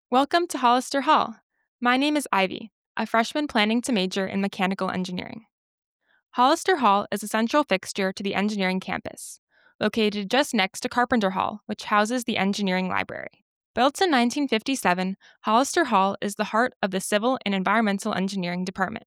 Welcome to Hollister Hall. My name is Ivy, a freshman planning to major in mechanical engineering. Hollister Hall is a central fixture to the engineering campus, located just next to Carpenter Hall, which houses the engineering library. Built in 1957, Hollister Hall is the heart of the Civil and Environmental Engineering Department.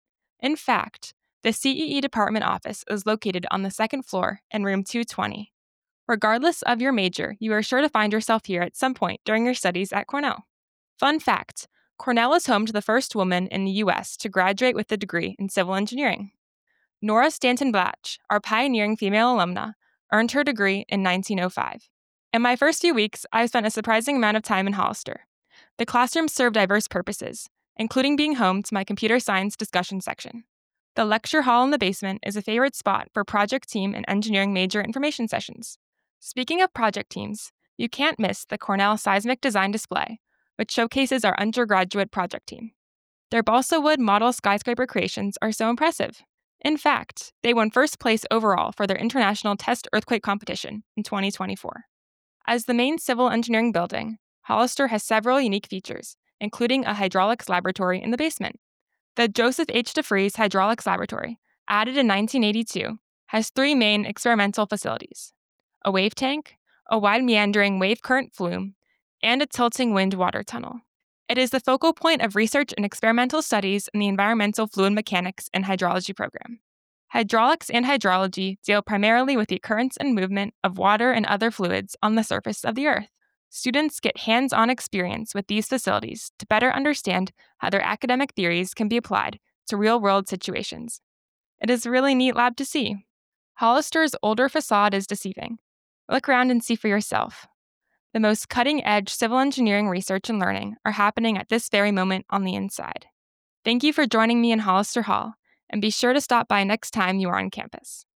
In fact, the CEE department office is located on the second floor in room 220. Regardless of your major, you are sure to find yourself here at some point during your studies at Cornell. Fun fact, Cornell is home to the first woman in the U.S. to graduate with a degree in civil engineering. Nora Stanton Blatch, our pioneering female alumna, earned her degree in 1905. In my first few weeks, I spent a surprising amount of time in Hollister. The classrooms serve diverse purposes, including being home to my computer science discussion section. The lecture hall in the basement is a favorite spot for project team and engineering major information sessions. Speaking of project teams, you can't miss the Cornell Seismic Design Display, which showcases our undergraduate project team. Their balsa wood model skyscraper creations are so impressive. In fact, they won first place overall for their international test earthquake competition in 2024. As the main civil engineering building, Hollister has several unique features, including a hydraulics laboratory in the basement. The Joseph H. DeFries Hydraulics Laboratory, added in 1982, has three main experimental facilities: a wave tank, a wide meandering wave current flume, and a tilting wind water tunnel. It is the focal point of research and experimental studies in the Environmental Fluid Mechanics and Hydrology program. Hydraulics and hydrology deal primarily with the occurrence and movement of water and other fluids on the surface of the Earth. Students get hands-on experience with these facilities to better understand how their academic theories can be applied to real-world situations. It is a really neat lab to see. Hollister's older facade is deceiving. Look around and see for yourself. The most cutting-edge civil engineering research and learning are happening at this very moment on the inside. Thank you for joining me in Hollister Hall, and be sure to stop by next time you are on campus.